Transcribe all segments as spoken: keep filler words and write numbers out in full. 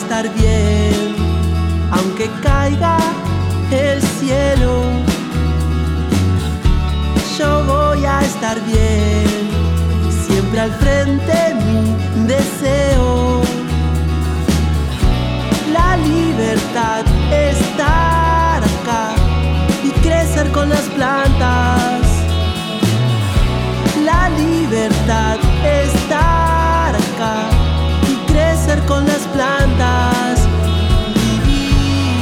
estar bien, aunque caiga el cielo. Yo voy a estar bien, siempre al frente mi deseo. La libertad, estar acá y crecer con las plantas. La libertad, estar acá y crecer con las plantas. Vivir.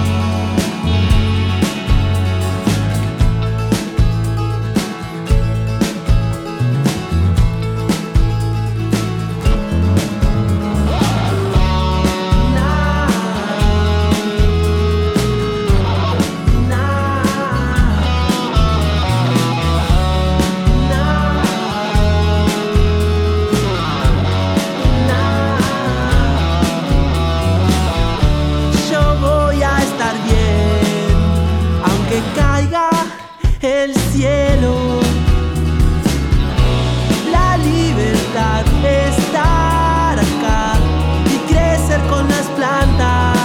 Caiga el cielo. La libertad, estar acá y crecer con las plantas.